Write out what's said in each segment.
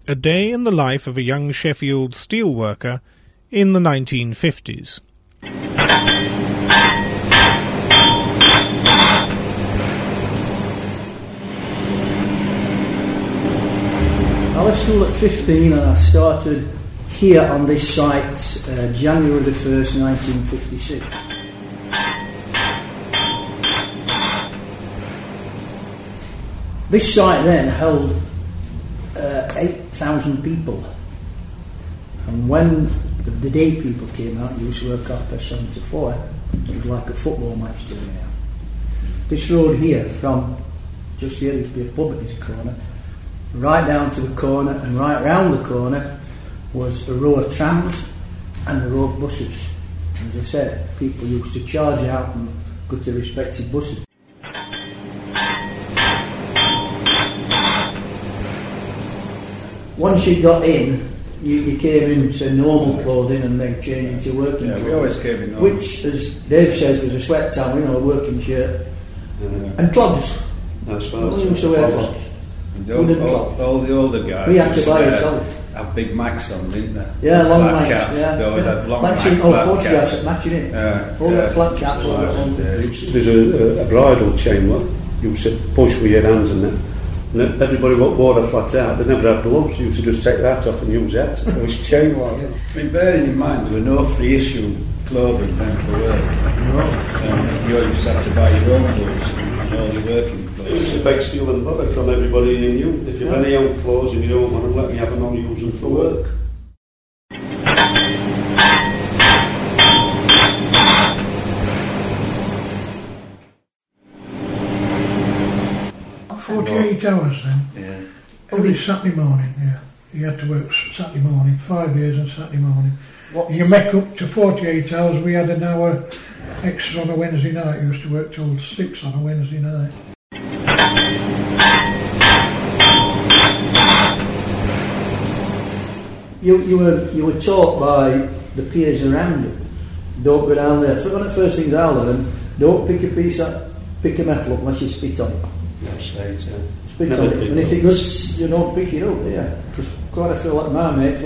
A day in the life of a young Sheffield steelworker in the 1950s. I left school at 15 and I started here on this site January the 1st, 1956. This site then held 8,000 people, and when the day people came out, you used to work 7:30 to 4. It was like a football match turning out. This road here, from just here, used to be a pub at this corner, right down to the corner, and right round the corner was a row of trams and a row of buses. As I said, people used to charge out and go to respective buses. Once you got in, you came into normal clothing and then changed into working clothing. We always came in normal. Which, as Dave says, was a sweat towel, a working shirt. And clogs. That's right. We used to wear clogs. All the older guys. We had to buy yourself. Have big Macs on, didn't they? Yeah, long flat Macs. caps. Yeah. They always had long Macs. Photographs that matching it. All that flat caps. There's a bridle chain what you used to push with your hands and that. And everybody wore the flat out, they never had gloves, you used to just take that off and use that. It was chain like it. I mean, bearing in mind there were no free issue clothing then for work. No. You used to have to buy your own clothes and all your working clothes. It was a big steal and bother from everybody you knew. If you've any own clothes and you don't want them, let me have them on, use them for work. Hours then. Yeah. Every Saturday morning, yeah. You had to work Saturday morning, 5 days on Saturday morning. You make up to 48 hours. We had an hour extra on a Wednesday night. You used to work till 6 on a Wednesday night. You were taught by the peers around you. Don't go down there. One of the first things I learned, don't pick a metal up unless you spit on it. That's right, spit on it. And if it goes, you don't pick it up, yeah. Because quite a few like my mates,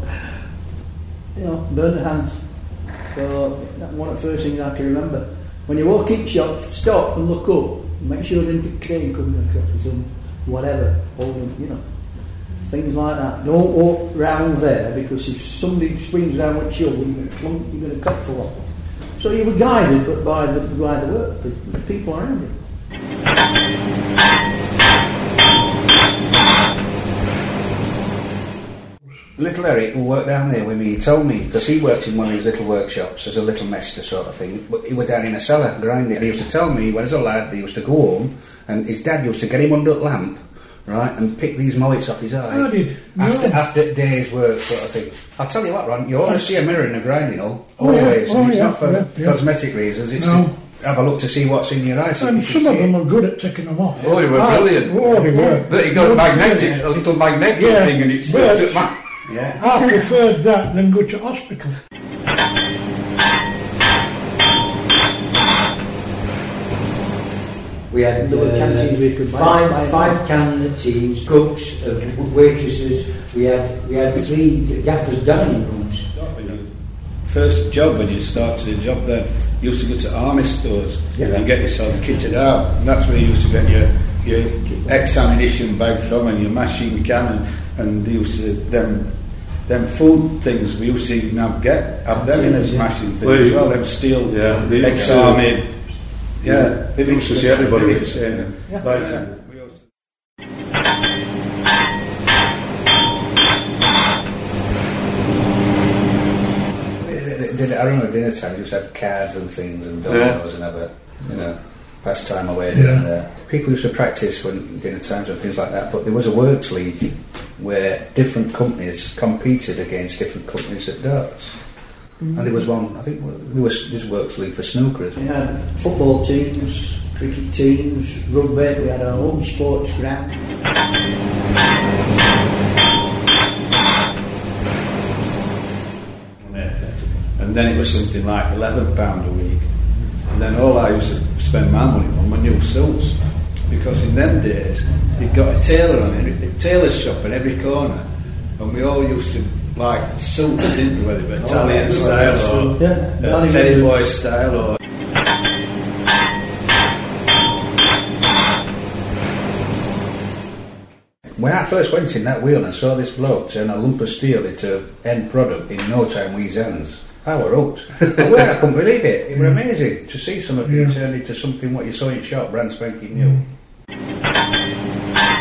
burn their hands. So that's one of the first things I can remember. When you walk in shop, stop and look up. Make sure there isn't a crane coming across with some whatever, holding, things like that. Don't walk round there, because if somebody swings down with shovel, you're going to cut for one. So you were guided, but by the work, the people around you. Little Eric, who worked down there with me, he told me, because he worked in one of these little workshops as a little master sort of thing, but he was down in a cellar grinding. He used to tell me, when as a lad, he used to go home, and his dad used to get him under the lamp, right, and pick these mollets off his eye. After days' work sort of thing. I'll tell you what, Ron, you always see a mirror in a grinding hole, always, and it's not for cosmetic reasons, it's to have a look to see what's in your eyes. And some of them were good at taking them off. Oh, they were brilliant. Oh, they were. But you got a little magnetic thing, and it's still took my... Yeah. I preferred that than go to hospital. We had five canteens, cooks, waitresses. We had 3 gaffers' dining rooms. First job when you started a job then, you used to go to army stores and get yourself kitted out. And that's where you used to get your ex-ammunition bag from and your machine gun, and they used to them food things we used to even have them in as mashing things as well. Them steel ex-army. Yeah, we used to see everybody. I remember dinner time, you used to have cards and things and dominoes and have a pastime away there. People used to practice when dinner times and things like that, but there was a works league where different companies competed against different companies at darts. And there was one, I think there was this works league for snooker as well. We had football teams, cricket teams, rugby, we had our own sports ground. And then it was something like £11 a week. And then all I used to spend my money on were new suits. Because in them days, you'd got a tailor on a tailor's shop in every corner. and we all used to like suits, didn't we? Whether it was Italian style or Teddy Boy style or. When I first went in that wheel and I saw this bloke turn a lump of steel into end product in no time with his hands, I were hooked. I couldn't believe it. It was amazing to see something being turned into something what you saw in shop, brand spanking new.